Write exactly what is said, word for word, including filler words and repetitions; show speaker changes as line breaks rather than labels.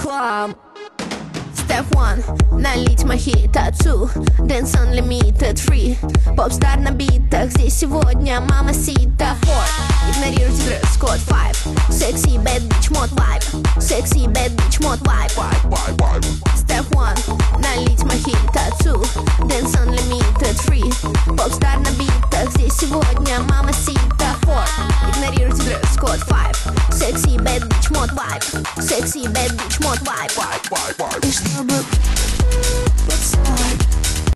club. Step one, налить мохито. Two, dance unlimited. Three, попстар на битах. Здесь сегодня мамасита. Four, игнорируйте дресс-код. Five, sexy bad bitch mod vibe. Sexy bad bitch mod vibe. Step one, налить мохито. Two, dance unlimited. Three, попстар на битах. Здесь сегодня мамасита. Four, игнорируйте дресс-код. Five, sexy bad bitch mod vibe. Sexy bad bitch mod vibe. И чтобы поцеловать